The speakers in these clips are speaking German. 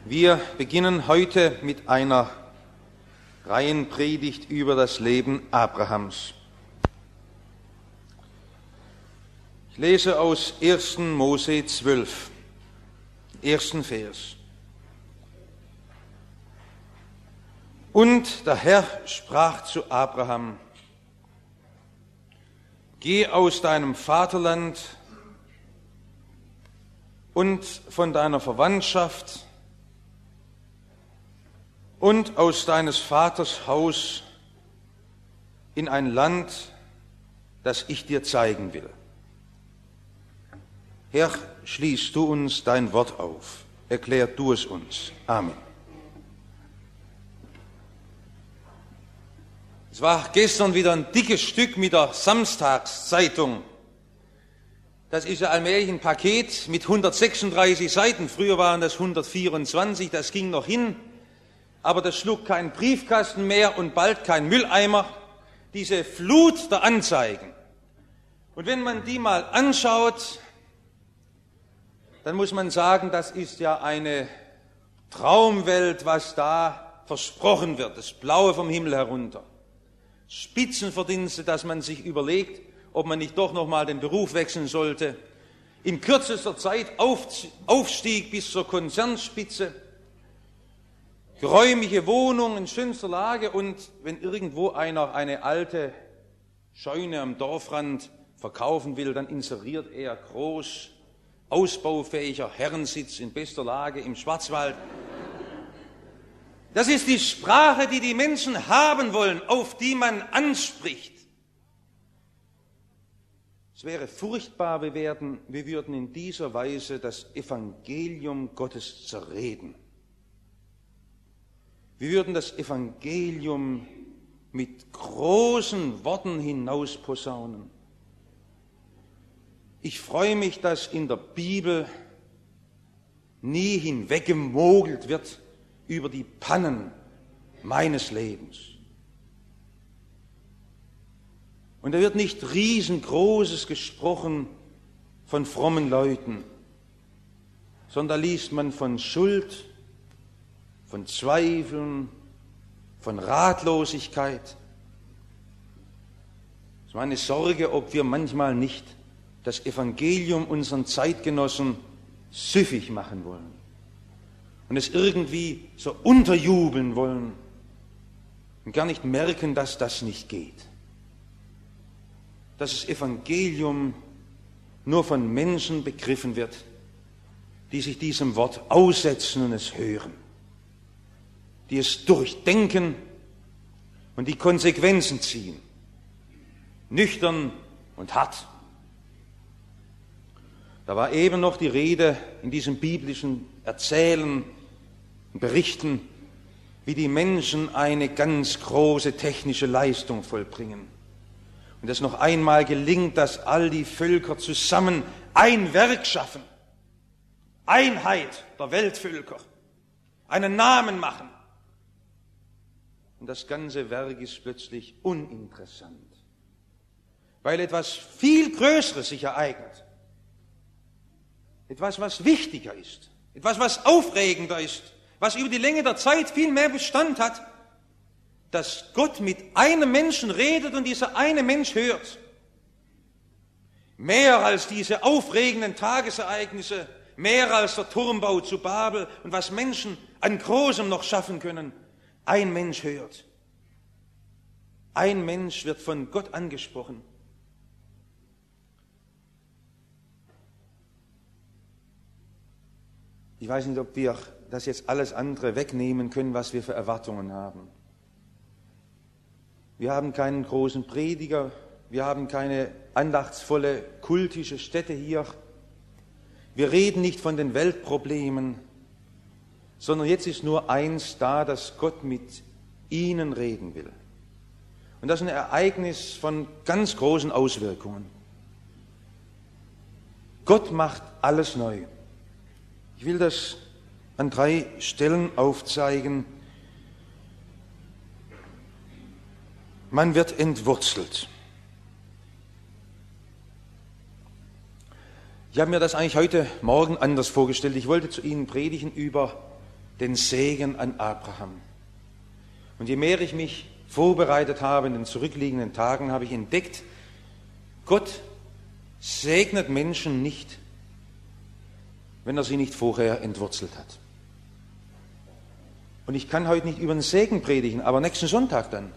Wir beginnen heute mit einer Reihenpredigt über das Leben Abrahams. Ich lese aus 1. Mose 12, ersten Vers. Und der Herr sprach zu Abraham: Geh aus deinem Vaterland und von deiner Verwandtschaft und aus deines Vaters Haus in ein Land, das ich dir zeigen will. Herr, schließ du uns dein Wort auf, erklär du es uns. Amen. Es war gestern wieder ein dickes Stück mit der Samstagszeitung. Das ist ja allmählich ein Paket mit 136 Seiten. Früher waren das 124, das ging noch hin. Aber das schlug keinen Briefkasten mehr und bald kein Mülleimer. Diese Flut der Anzeigen. Und wenn man die mal anschaut, dann muss man sagen, das ist ja eine Traumwelt, was da versprochen wird. Das Blaue vom Himmel herunter. Spitzenverdienste, dass man sich überlegt, ob man nicht doch noch mal den Beruf wechseln sollte. In kürzester Zeit Aufstieg bis zur Konzernspitze. Geräumige Wohnung in schönster Lage, und wenn irgendwo einer eine alte Scheune am Dorfrand verkaufen will, dann inseriert er groß ausbaufähiger Herrensitz in bester Lage im Schwarzwald. Das ist die Sprache, die die Menschen haben wollen, auf die man anspricht. Es wäre furchtbar, wir würden in dieser Weise das Evangelium Gottes zerreden. Wir würden das Evangelium mit großen Worten hinausposaunen. Ich freue mich, dass in der Bibel nie hinweggemogelt wird über die Pannen meines Lebens. Und da wird nicht riesengroßes gesprochen von frommen Leuten, sondern da liest man von Schuld, von Zweifeln, von Ratlosigkeit. Es ist meine Sorge, ob wir manchmal nicht das Evangelium unseren Zeitgenossen süffig machen wollen und es irgendwie so unterjubeln wollen und gar nicht merken, dass das nicht geht. Dass das Evangelium nur von Menschen begriffen wird, die sich diesem Wort aussetzen und es hören, die es durchdenken und die Konsequenzen ziehen, nüchtern und hart. Da war eben noch die Rede in diesem biblischen Erzählen und Berichten, wie die Menschen eine ganz große technische Leistung vollbringen. Und es noch einmal gelingt, dass all die Völker zusammen ein Werk schaffen. Einheit der Weltvölker. Einen Namen machen. Und das ganze Werk ist plötzlich uninteressant. Weil etwas viel Größeres sich ereignet. Etwas, was wichtiger ist. Etwas, was aufregender ist. Was über die Länge der Zeit viel mehr Bestand hat. Dass Gott mit einem Menschen redet und dieser eine Mensch hört. Mehr als diese aufregenden Tagesereignisse, mehr als der Turmbau zu Babel und was Menschen an Großem noch schaffen können. Ein Mensch hört. Ein Mensch wird von Gott angesprochen. Ich weiß nicht, ob wir das jetzt alles andere wegnehmen können, was wir für Erwartungen haben. Wir haben keinen großen Prediger, wir haben keine andachtsvolle kultische Stätte hier. Wir reden nicht von den Weltproblemen, sondern jetzt ist nur eins da, dass Gott mit ihnen reden will. Und das ist ein Ereignis von ganz großen Auswirkungen. Gott macht alles neu. Ich will das an 3 Stellen aufzeigen. Man wird entwurzelt. Ich habe mir das eigentlich heute Morgen anders vorgestellt. Ich wollte zu Ihnen predigen über den Segen an Abraham. Und je mehr ich mich vorbereitet habe in den zurückliegenden Tagen, habe ich entdeckt, Gott segnet Menschen nicht, wenn er sie nicht vorher entwurzelt hat. Und ich kann heute nicht über den Segen predigen, aber nächsten Sonntag dann.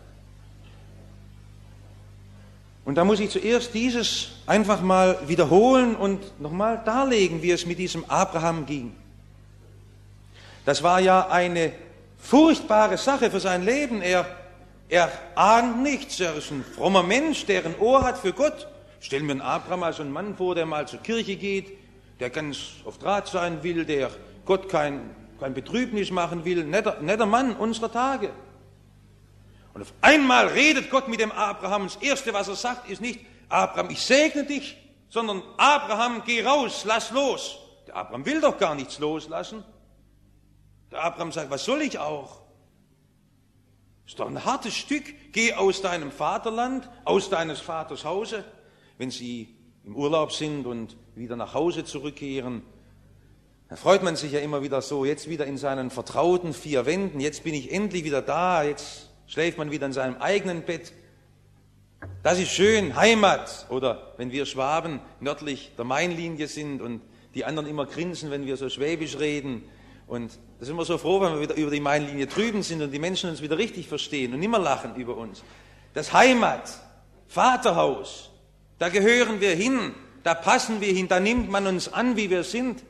Und da muss ich zuerst dieses einfach mal wiederholen und nochmal darlegen, wie es mit diesem Abraham ging. Das war ja eine furchtbare Sache für sein Leben. Er ahnt nichts, er ist ein frommer Mensch, der ein Ohr hat für Gott. Stellen wir einen Abraham als einen Mann vor, der mal zur Kirche geht, der ganz auf Draht sein will, der Gott kein Betrübnis machen will, netter Mann unserer Tage. Und auf einmal redet Gott mit dem Abraham. Das Erste, was er sagt, ist nicht, Abraham, ich segne dich, sondern Abraham, geh raus, lass los. Der Abraham will doch gar nichts loslassen. Der Abraham sagt, was soll ich auch? Ist doch ein hartes Stück. Geh aus deinem Vaterland, aus deines Vaters Hause. Wenn Sie im Urlaub sind und wieder nach Hause zurückkehren, dann freut man sich ja immer wieder so, jetzt wieder in seinen vertrauten vier Wänden, jetzt bin ich endlich wieder da, jetzt schläft man wieder in seinem eigenen Bett. Das ist schön, Heimat. Oder wenn wir Schwaben nördlich der Mainlinie sind und die anderen immer grinsen, wenn wir so schwäbisch reden. Und da sind wir so froh, wenn wir wieder über die Mainlinie drüben sind und die Menschen uns wieder richtig verstehen und immer lachen über uns. Das Heimat, Vaterhaus, da gehören wir hin, da passen wir hin, da nimmt man uns an, wie wir sind.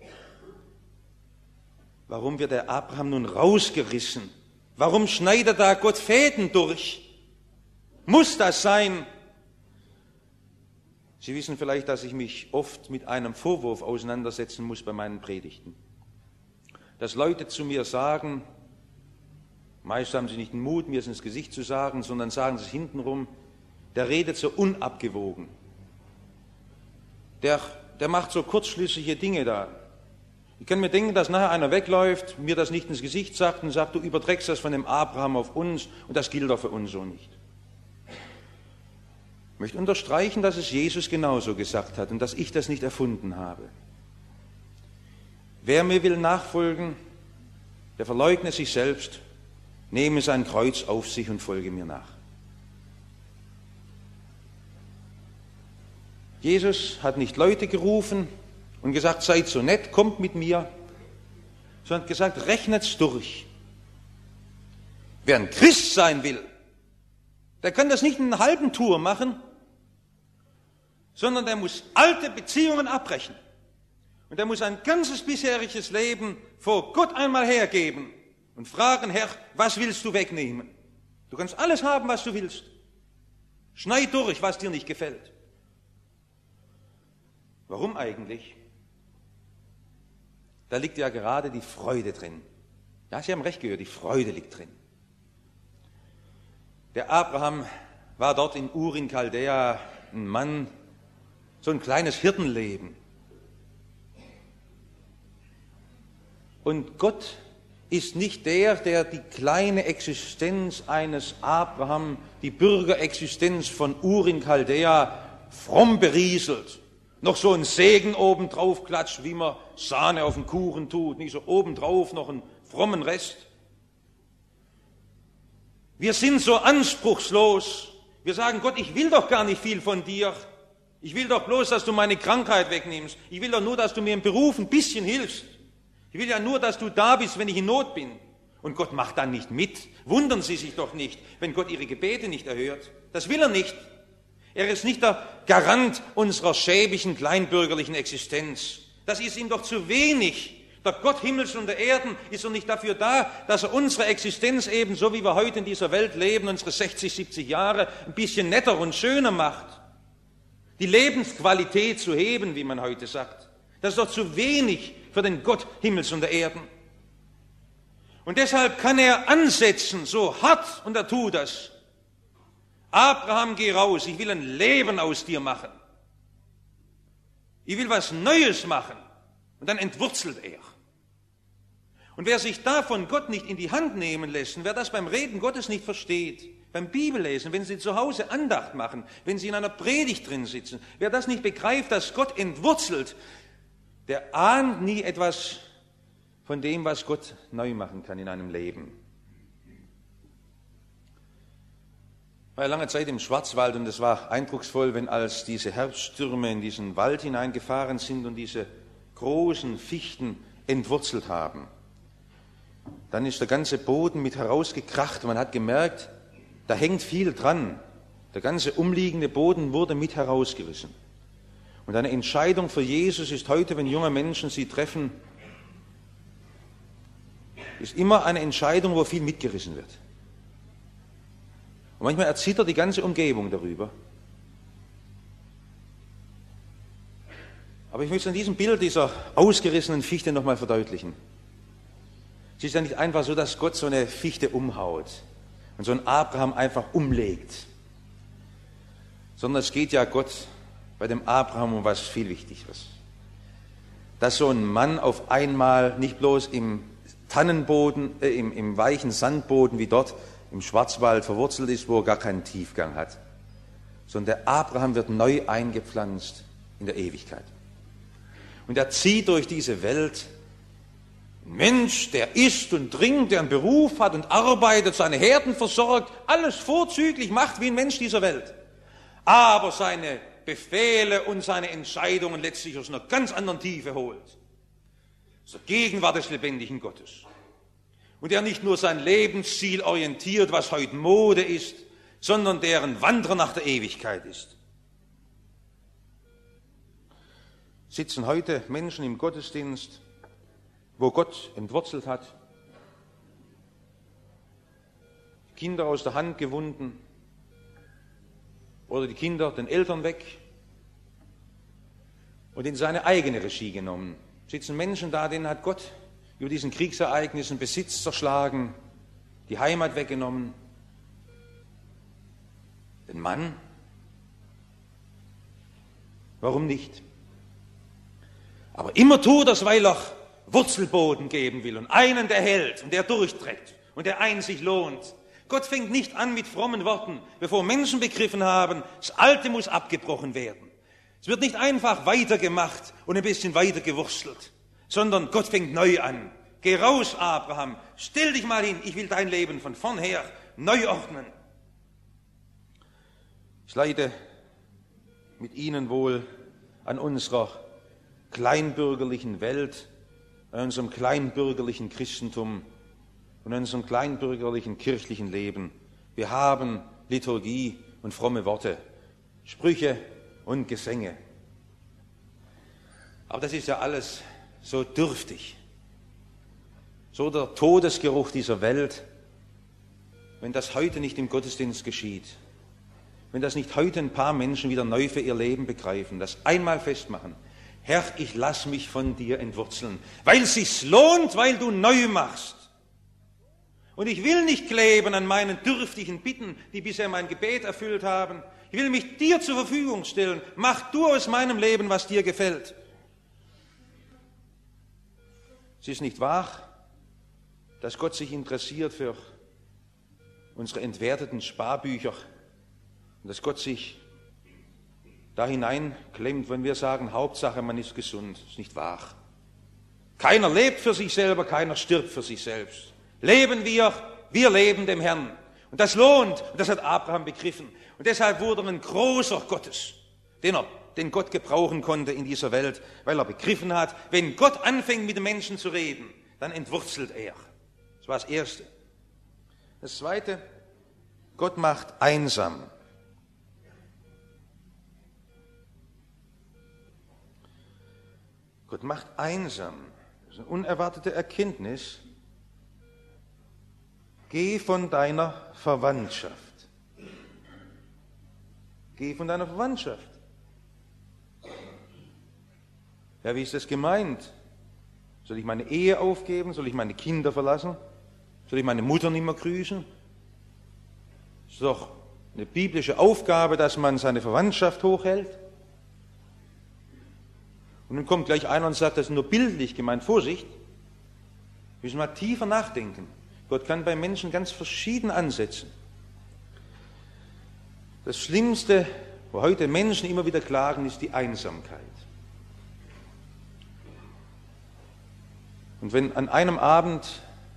Warum wird der Abraham nun rausgerissen? Warum schneidet da Gott Fäden durch? Muss das sein? Sie wissen vielleicht, dass ich mich oft mit einem Vorwurf auseinandersetzen muss bei meinen Predigten. Dass Leute zu mir sagen, meist haben sie nicht den Mut, mir es ins Gesicht zu sagen, sondern sagen es hintenrum, der redet so unabgewogen. Der macht so kurzschlüssige Dinge da. Ich kann mir denken, dass nachher einer wegläuft, mir das nicht ins Gesicht sagt und sagt, du überträgst das von dem Abraham auf uns und das gilt doch für uns so nicht. Ich möchte unterstreichen, dass es Jesus genauso gesagt hat und dass ich das nicht erfunden habe. Wer mir will nachfolgen, der verleugne sich selbst, nehme sein Kreuz auf sich und folge mir nach. Jesus hat nicht Leute gerufen und gesagt, seid so nett, kommt mit mir, sondern hat gesagt, rechnet's durch. Wer ein Christ sein will, der kann das nicht in einer halben Tour machen, sondern der muss alte Beziehungen abbrechen. Und er muss ein ganzes bisheriges Leben vor Gott einmal hergeben und fragen, Herr, was willst du wegnehmen? Du kannst alles haben, was du willst. Schneid durch, was dir nicht gefällt. Warum eigentlich? Da liegt ja gerade die Freude drin. Ja, Sie haben recht gehört, die Freude liegt drin. Der Abraham war dort in Ur in Chaldea ein Mann, so ein kleines Hirtenleben. Und Gott ist nicht der die kleine Existenz eines Abraham, die Bürgerexistenz von Ur in Chaldea fromm berieselt. Noch so ein Segen obendrauf klatscht, wie man Sahne auf den Kuchen tut, nicht so obendrauf noch einen frommen Rest. Wir sind so anspruchslos. Wir sagen, Gott, ich will doch gar nicht viel von dir. Ich will doch bloß, dass du meine Krankheit wegnimmst. Ich will doch nur, dass du mir im Beruf ein bisschen hilfst. Ich will ja nur, dass du da bist, wenn ich in Not bin. Und Gott macht dann nicht mit. Wundern Sie sich doch nicht, wenn Gott Ihre Gebete nicht erhört. Das will er nicht. Er ist nicht der Garant unserer schäbigen, kleinbürgerlichen Existenz. Das ist ihm doch zu wenig. Der Gott Himmels und der Erden ist doch nicht dafür da, dass er unsere Existenz eben, so wie wir heute in dieser Welt leben, unsere 60, 70 Jahre, ein bisschen netter und schöner macht. Die Lebensqualität zu heben, wie man heute sagt. Das ist doch zu wenig für den Gott Himmels und der Erden. Und deshalb kann er ansetzen, so hart, und er tut das. Abraham, geh raus, ich will ein Leben aus dir machen. Ich will was Neues machen. Und dann entwurzelt er. Und wer sich davon Gott nicht in die Hand nehmen lässt, wer das beim Reden Gottes nicht versteht, beim Bibellesen, wenn Sie zu Hause Andacht machen, wenn Sie in einer Predigt drin sitzen, wer das nicht begreift, dass Gott entwurzelt, der ahnt nie etwas von dem, was Gott neu machen kann in einem Leben. Ich war lange Zeit im Schwarzwald und es war eindrucksvoll, wenn als diese Herbststürme in diesen Wald hineingefahren sind und diese großen Fichten entwurzelt haben. Dann ist der ganze Boden mit herausgekracht und man hat gemerkt, da hängt viel dran. Der ganze umliegende Boden wurde mit herausgerissen. Und eine Entscheidung für Jesus ist heute, wenn junge Menschen sie treffen, ist immer eine Entscheidung, wo viel mitgerissen wird. Und manchmal erzittert die ganze Umgebung darüber. Aber ich möchte an diesem Bild dieser ausgerissenen Fichte nochmal verdeutlichen. Es ist ja nicht einfach so, dass Gott so eine Fichte umhaut und so einen Abraham einfach umlegt, sondern es geht ja Gott bei dem Abraham um was viel Wichtigeres. Dass so ein Mann auf einmal nicht bloß im Tannenboden, im weichen Sandboden wie dort im Schwarzwald verwurzelt ist, wo er gar keinen Tiefgang hat, sondern der Abraham wird neu eingepflanzt in der Ewigkeit. Und er zieht durch diese Welt, ein Mensch, der isst und trinkt, der einen Beruf hat und arbeitet, seine Herden versorgt, alles vorzüglich macht wie ein Mensch dieser Welt. Aber seine Befehle und seine Entscheidungen letztlich aus einer ganz anderen Tiefe holt. Aus der Gegenwart des lebendigen Gottes. Und der nicht nur sein Lebensziel orientiert, was heute Mode ist, sondern der ein Wanderer nach der Ewigkeit ist. Sitzen heute Menschen im Gottesdienst, wo Gott entwurzelt hat, Kinder aus der Hand gewunden oder die Kinder den Eltern weg und in seine eigene Regie genommen. Sitzen Menschen da, denen hat Gott über diesen Kriegsereignissen Besitz zerschlagen, die Heimat weggenommen. Den Mann? Warum nicht? Aber immer tut das, weil er Wurzelboden geben will und einen, der hält und der durchträgt und der einzig lohnt. Gott fängt nicht an mit frommen Worten, bevor Menschen begriffen haben, das Alte muss abgebrochen werden. Es wird nicht einfach weitergemacht und ein bisschen weitergewurstelt, sondern Gott fängt neu an. Geh raus, Abraham, stell dich mal hin, ich will dein Leben von vorn her neu ordnen. Ich leide mit Ihnen wohl an unserer kleinbürgerlichen Welt, an unserem kleinbürgerlichen Christentum und an unserem kleinbürgerlichen kirchlichen Leben. Wir haben Liturgie und fromme Worte, Sprüche und Gesänge. Aber das ist ja alles so dürftig, so der Todesgeruch dieser Welt, wenn das heute nicht im Gottesdienst geschieht, wenn das nicht heute ein paar Menschen wieder neu für ihr Leben begreifen, das einmal festmachen. Herr, ich lass mich von dir entwurzeln, weil es sich lohnt, weil du neu machst. Und ich will nicht kleben an meinen dürftigen Bitten, die bisher mein Gebet erfüllt haben. Ich will mich dir zur Verfügung stellen. Mach du aus meinem Leben, was dir gefällt. Es ist nicht wahr, dass Gott sich interessiert für unsere entwerteten Sparbücher und dass Gott sich da hineinklemmt, wenn wir sagen, Hauptsache, man ist gesund. Das ist nicht wahr. Keiner lebt für sich selber, keiner stirbt für sich selbst. Leben wir leben dem Herrn. Und das lohnt, und das hat Abraham begriffen. Und deshalb wurde er ein großer Gottes, den Gott gebrauchen konnte in dieser Welt, weil er begriffen hat, wenn Gott anfängt mit den Menschen zu reden, dann entwurzelt er. Das war das Erste. Das Zweite, Gott macht einsam. Gott macht einsam. Das ist eine unerwartete Erkenntnis. Geh von deiner Verwandtschaft. Geh von deiner Verwandtschaft. Ja, wie ist das gemeint? Soll ich meine Ehe aufgeben? Soll ich meine Kinder verlassen? Soll ich meine Mutter nicht mehr grüßen? Das ist doch eine biblische Aufgabe, dass man seine Verwandtschaft hochhält. Und dann kommt gleich einer und sagt, das ist nur bildlich gemeint. Vorsicht, wir müssen mal tiefer nachdenken. Gott kann bei Menschen ganz verschieden ansetzen. Das Schlimmste, wo heute Menschen immer wieder klagen, ist die Einsamkeit. Und wenn an einem Abend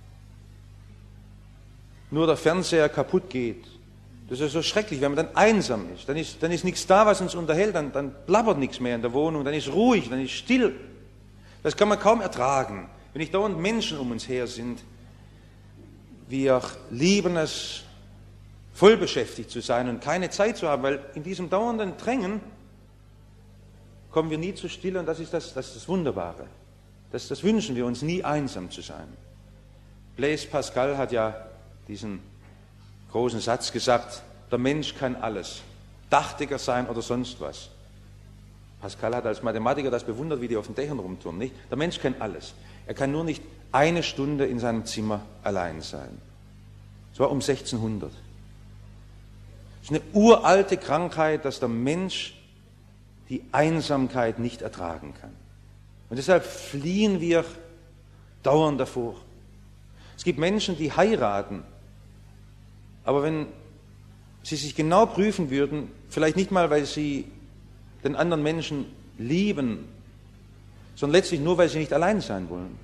nur der Fernseher kaputt geht, das ist so schrecklich, wenn man dann einsam ist. Dann ist nichts da, was uns unterhält, dann plappert nichts mehr in der Wohnung, dann ist ruhig, dann ist still. Das kann man kaum ertragen, wenn nicht dauernd Menschen um uns her sind. Wir lieben es, voll beschäftigt zu sein und keine Zeit zu haben, weil in diesem dauernden Drängen kommen wir nie zur Stille und das ist das Wunderbare. Das wünschen wir uns, nie einsam zu sein. Blaise Pascal hat ja diesen großen Satz gesagt, der Mensch kann alles, Dachdecker sein oder sonst was. Pascal hat als Mathematiker das bewundert, wie die auf den Dächern rumturnen, nicht? Der Mensch kann alles. Er kann nur nicht eine Stunde in seinem Zimmer allein sein. Das war um 1600. Es ist eine uralte Krankheit, dass der Mensch die Einsamkeit nicht ertragen kann. Und deshalb fliehen wir dauernd davor. Es gibt Menschen, die heiraten, aber wenn sie sich genau prüfen würden, vielleicht nicht mal, weil sie den anderen Menschen lieben, sondern letztlich nur, weil sie nicht allein sein wollen.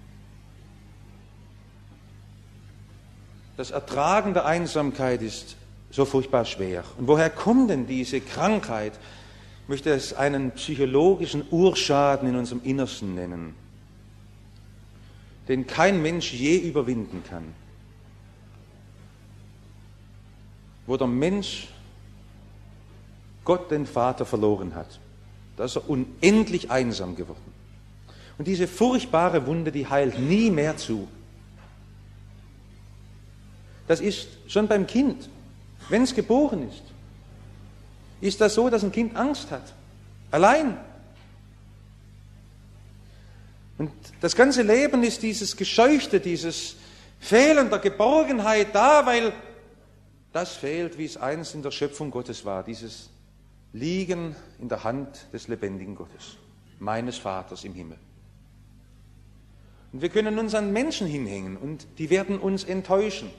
Das Ertragen der Einsamkeit ist so furchtbar schwer. Und woher kommt denn diese Krankheit? Ich möchte es einen psychologischen Urschaden in unserem Innersten nennen, den kein Mensch je überwinden kann. Wo der Mensch Gott den Vater verloren hat, da ist er unendlich einsam geworden. Und diese furchtbare Wunde, die heilt nie mehr zu. Das ist schon beim Kind, wenn es geboren ist das so, dass ein Kind Angst hat. Allein. Und das ganze Leben ist dieses Gescheuchte, dieses Fehlen der Geborgenheit da, weil das fehlt, wie es einst in der Schöpfung Gottes war, dieses Liegen in der Hand des lebendigen Gottes, meines Vaters im Himmel. Und wir können uns an Menschen hinhängen und die werden uns enttäuschen.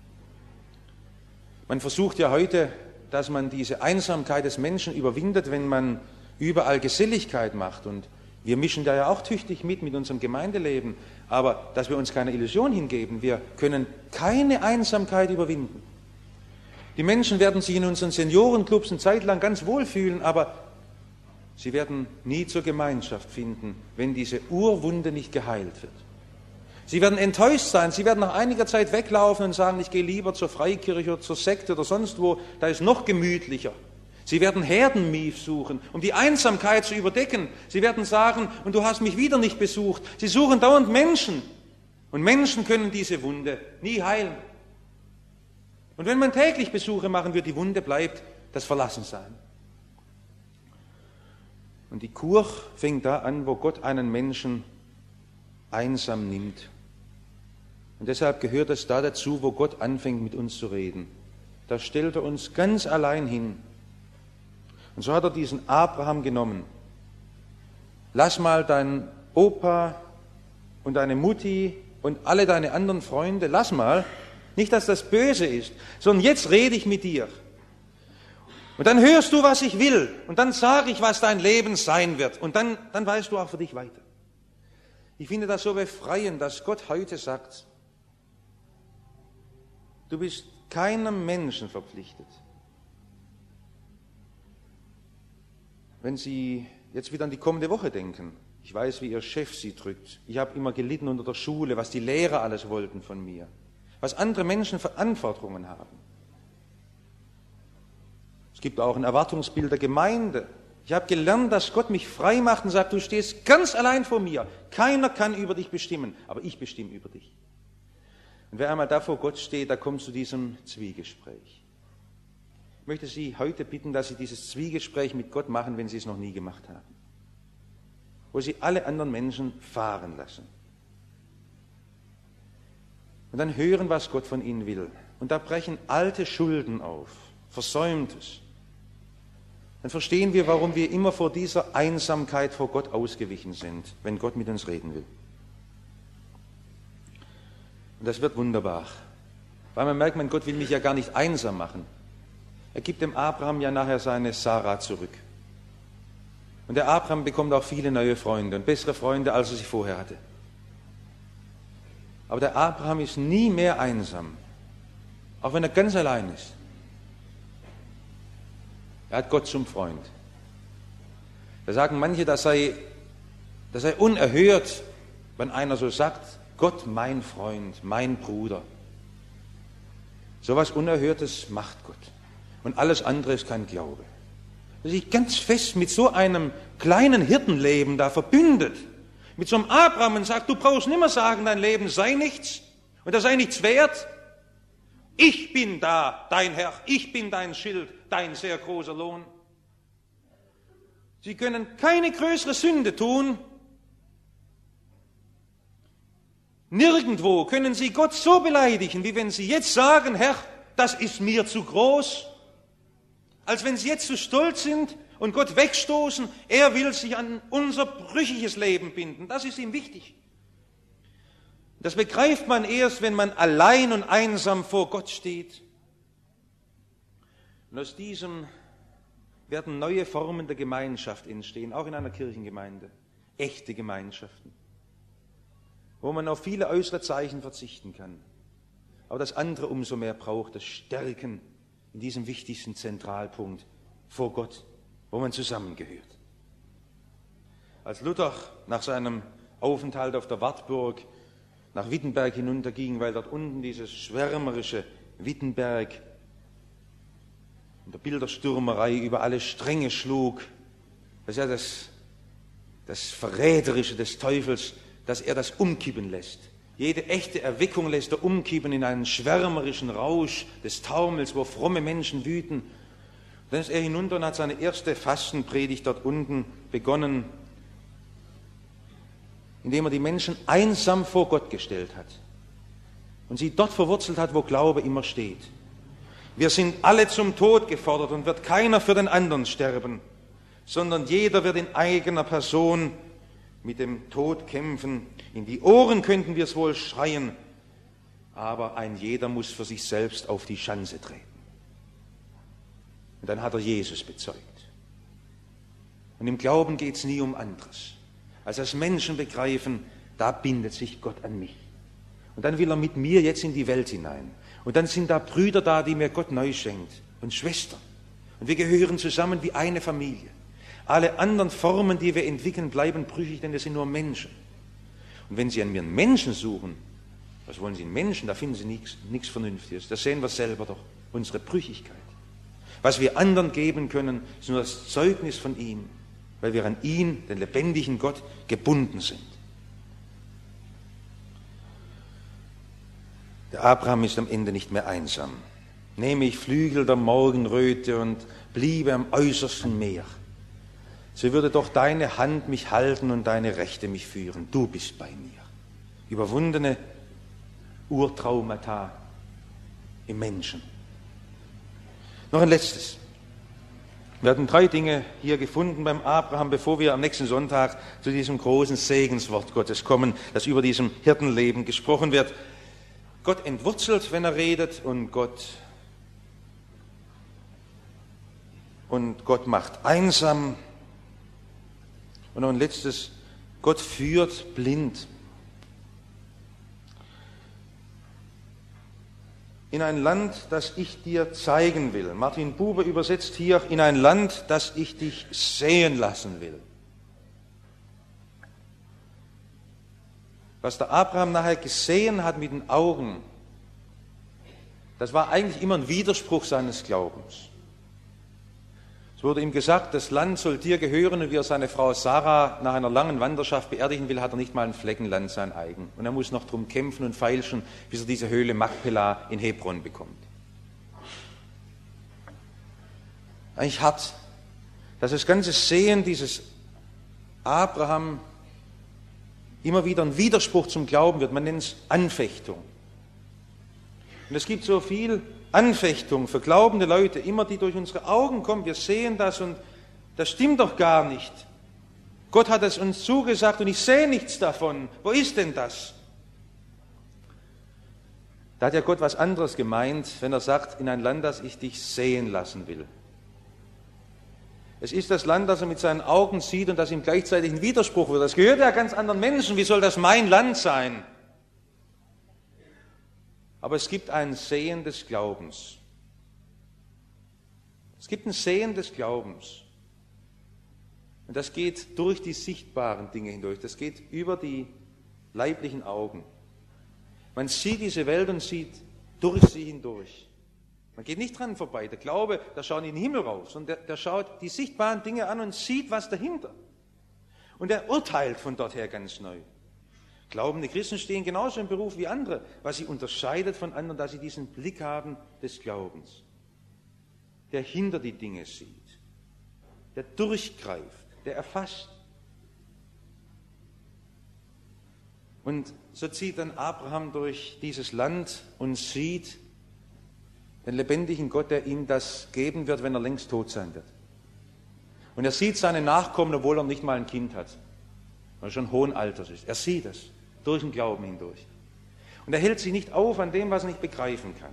Man versucht ja heute, dass man diese Einsamkeit des Menschen überwindet, wenn man überall Geselligkeit macht. Und wir mischen da ja auch tüchtig mit unserem Gemeindeleben. Aber dass wir uns keine Illusion hingeben, wir können keine Einsamkeit überwinden. Die Menschen werden sich in unseren Seniorenclubs eine Zeit lang ganz wohl fühlen, aber sie werden nie zur Gemeinschaft finden, wenn diese Urwunde nicht geheilt wird. Sie werden enttäuscht sein, sie werden nach einiger Zeit weglaufen und sagen, ich gehe lieber zur Freikirche oder zur Sekte oder sonst wo, da ist noch gemütlicher. Sie werden Herdenmief suchen, um die Einsamkeit zu überdecken. Sie werden sagen, und du hast mich wieder nicht besucht. Sie suchen dauernd Menschen. Und Menschen können diese Wunde nie heilen. Und wenn man täglich Besuche machen wird, die Wunde bleibt das Verlassensein. Und die Kur fängt da an, wo Gott einen Menschen einsam nimmt. Und deshalb gehört es da dazu, wo Gott anfängt mit uns zu reden. Da stellt er uns ganz allein hin. Und so hat er diesen Abraham genommen. Lass mal deinen Opa und deine Mutti und alle deine anderen Freunde, lass mal. Nicht, dass das böse ist, sondern jetzt rede ich mit dir. Und dann hörst du, was ich will. Und dann sage ich, was dein Leben sein wird. Und dann weißt du auch für dich weiter. Ich finde das so befreiend, dass Gott heute sagt, du bist keinem Menschen verpflichtet. Wenn Sie jetzt wieder an die kommende Woche denken, ich weiß, wie Ihr Chef Sie drückt. Ich habe immer gelitten unter der Schule, was die Lehrer alles wollten von mir, was andere Menschen für Anforderungen haben. Es gibt auch ein Erwartungsbild der Gemeinde. Ich habe gelernt, dass Gott mich frei macht und sagt, du stehst ganz allein vor mir. Keiner kann über dich bestimmen, aber ich bestimme über dich. Und wer einmal da vor Gott steht, da kommt zu diesem Zwiegespräch. Ich möchte Sie heute bitten, dass Sie dieses Zwiegespräch mit Gott machen, wenn Sie es noch nie gemacht haben. Wo Sie alle anderen Menschen fahren lassen. Und dann hören, was Gott von Ihnen will. Und da brechen alte Schulden auf, Versäumtes. Dann verstehen wir, warum wir immer vor dieser Einsamkeit vor Gott ausgewichen sind, wenn Gott mit uns reden will. Und das wird wunderbar, weil man merkt, Gott will mich ja gar nicht einsam machen. Er gibt dem Abraham ja nachher seine Sarah zurück. Und der Abraham bekommt auch viele neue Freunde und bessere Freunde, als er sie vorher hatte. Aber der Abraham ist nie mehr einsam, auch wenn er ganz allein ist. Er hat Gott zum Freund. Da sagen manche, das sei unerhört, wenn einer so sagt, Gott mein Freund, mein Bruder. So etwas Unerhörtes macht Gott. Und alles andere ist kein Glaube. Er sich ganz fest mit so einem kleinen Hirtenleben da verbündet. Mit so einem Abraham und sagt, du brauchst nicht mehr sagen, dein Leben sei nichts und das sei nichts wert. Ich bin da, dein Herr, ich bin dein Schild, dein sehr großer Lohn. Sie können keine größere Sünde tun. Nirgendwo können Sie Gott so beleidigen, wie wenn Sie jetzt sagen, Herr, das ist mir zu groß. Als wenn Sie jetzt zu stolz sind und Gott wegstoßen, er will sich an unser brüchiges Leben binden. Das ist ihm wichtig. Das begreift man erst, wenn man allein und einsam vor Gott steht. Und aus diesem werden neue Formen der Gemeinschaft entstehen, auch in einer Kirchengemeinde. Echte Gemeinschaften, wo man auf viele äußere Zeichen verzichten kann. Aber das andere umso mehr braucht, das Stärken in diesem wichtigsten Zentralpunkt vor Gott, wo man zusammengehört. Als Luther nach seinem Aufenthalt auf der Wartburg nach Wittenberg hinunterging, weil dort unten dieses schwärmerische Wittenberg in der Bilderstürmerei über alle Stränge schlug, das ist ja das Verräterische des Teufels, dass er das umkippen lässt. Jede echte Erweckung lässt er umkippen in einen schwärmerischen Rausch des Taumels, wo fromme Menschen wüten. Dann ist er hinunter und hat seine erste Fastenpredigt dort unten begonnen, indem er die Menschen einsam vor Gott gestellt hat und sie dort verwurzelt hat, wo Glaube immer steht. Wir sind alle zum Tod gefordert und wird keiner für den anderen sterben, sondern jeder wird in eigener Person mit dem Tod kämpfen. In die Ohren könnten wir es wohl schreien, aber ein jeder muss für sich selbst auf die Schanze treten. Und dann hat er Jesus bezeugt. Und im Glauben geht es nie um anderes. Als das Menschen begreifen, da bindet sich Gott an mich. Und dann will er mit mir jetzt in die Welt hinein. Und dann sind da Brüder da, die mir Gott neu schenkt. Und Schwestern. Und wir gehören zusammen wie eine Familie. Alle anderen Formen, die wir entwickeln, bleiben brüchig, denn das sind nur Menschen. Und wenn Sie an mir einen Menschen suchen, was wollen Sie in Menschen? Da finden Sie nichts Vernünftiges. Das sehen wir selber doch, unsere Brüchigkeit. Was wir anderen geben können, ist nur das Zeugnis von ihm, weil wir an ihn, den lebendigen Gott, gebunden sind. Der Abraham ist am Ende nicht mehr einsam. Nehme ich Flügel der Morgenröte und bliebe am äußersten Meer, so würde doch deine Hand mich halten und deine Rechte mich führen. Du bist bei mir. Überwundene Urtraumata im Menschen. Noch ein letztes. Wir hatten 3 Dinge hier gefunden beim Abraham, bevor wir am nächsten Sonntag zu diesem großen Segenswort Gottes kommen, das über diesem Hirtenleben gesprochen wird. Gott entwurzelt, wenn er redet, und Gott macht einsam. Und noch ein letztes, Gott führt blind. In ein Land, das ich dir zeigen will. Martin Buber übersetzt hier, in ein Land, das ich dich sehen lassen will. Was der Abraham nachher gesehen hat mit den Augen, das war eigentlich immer ein Widerspruch seines Glaubens. Es wurde ihm gesagt, das Land soll dir gehören, und wie er seine Frau Sarah nach einer langen Wanderschaft beerdigen will, hat er nicht mal ein Fleckenland sein eigen. Und er muss noch drum kämpfen und feilschen, bis er diese Höhle Machpelah in Hebron bekommt. Eigentlich hart, dass das ganze Sehen dieses Abraham immer wieder ein Widerspruch zum Glauben wird. Man nennt es Anfechtung. Und es gibt so viel Anfechtung für glaubende Leute, immer die durch unsere Augen kommen. Wir sehen das und das stimmt doch gar nicht. Gott hat es uns zugesagt und ich sehe nichts davon. Wo ist denn das? Da hat ja Gott was anderes gemeint, wenn er sagt, in ein Land, das ich dich sehen lassen will. Es ist das Land, das er mit seinen Augen sieht und das ihm gleichzeitig ein Widerspruch wird. Das gehört ja ganz anderen Menschen. Wie soll das mein Land sein? Aber es gibt ein Sehen des Glaubens. Es gibt ein Sehen des Glaubens. Und das geht durch die sichtbaren Dinge hindurch. Das geht über die leiblichen Augen. Man sieht diese Welt und sieht durch sie hindurch. Man geht nicht dran vorbei. Der Glaube, der schaut in den Himmel raus, sondern der schaut die sichtbaren Dinge an und sieht, was dahinter. Und er urteilt von dort her ganz neu. Glaubende Christen stehen genauso im Beruf wie andere. Was sie unterscheidet von anderen, dass sie diesen Blick haben des Glaubens, der hinter die Dinge sieht, der durchgreift, der erfasst. Und so zieht dann Abraham durch dieses Land und sieht den lebendigen Gott, der ihm das geben wird, wenn er längst tot sein wird. Und er sieht seine Nachkommen, obwohl er nicht mal ein Kind hat, weil er schon hohen Alters ist. Er sieht es durch den Glauben hindurch. Und er hält sich nicht auf an dem, was er nicht begreifen kann.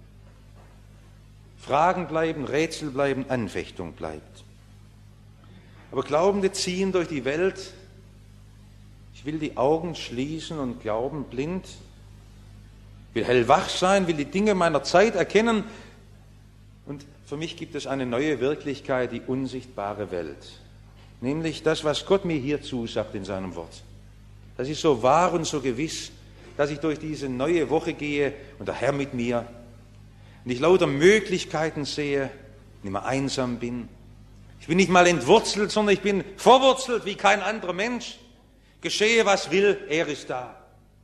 Fragen bleiben, Rätsel bleiben, Anfechtung bleibt. Aber Glaubende ziehen durch die Welt. Ich will die Augen schließen und glauben blind. Will hellwach sein, will die Dinge meiner Zeit erkennen. Und für mich gibt es eine neue Wirklichkeit, die unsichtbare Welt. Nämlich das, was Gott mir hier zusagt in seinem Wort. Das ist so wahr und so gewiss, dass ich durch diese neue Woche gehe und der Herr mit mir und ich lauter Möglichkeiten sehe, nicht mehr einsam bin. Ich bin nicht mal entwurzelt, sondern ich bin verwurzelt wie kein anderer Mensch. Geschehe, was will, er ist da.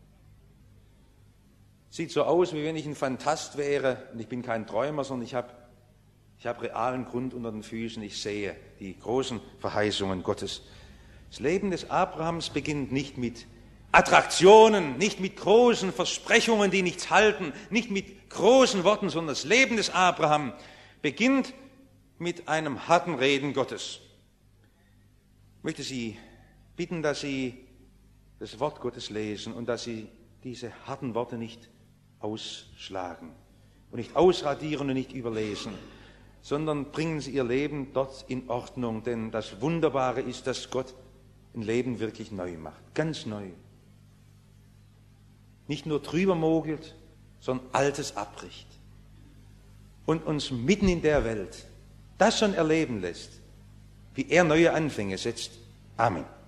Sieht so aus, wie wenn ich ein Phantast wäre und ich bin kein Träumer, sondern ich habe realen Grund unter den Füßen. Ich sehe die großen Verheißungen Gottes. Das Leben des Abrahams beginnt nicht mit Attraktionen, nicht mit großen Versprechungen, die nichts halten, nicht mit großen Worten, sondern das Leben des Abraham beginnt mit einem harten Reden Gottes. Ich möchte Sie bitten, dass Sie das Wort Gottes lesen und dass Sie diese harten Worte nicht ausschlagen und nicht ausradieren und nicht überlesen, sondern bringen Sie Ihr Leben dort in Ordnung, denn das Wunderbare ist, dass Gott ein Leben wirklich neu macht, ganz neu. Nicht nur drüber mogelt, sondern Altes abbricht und uns mitten in der Welt das schon erleben lässt, wie er neue Anfänge setzt. Amen.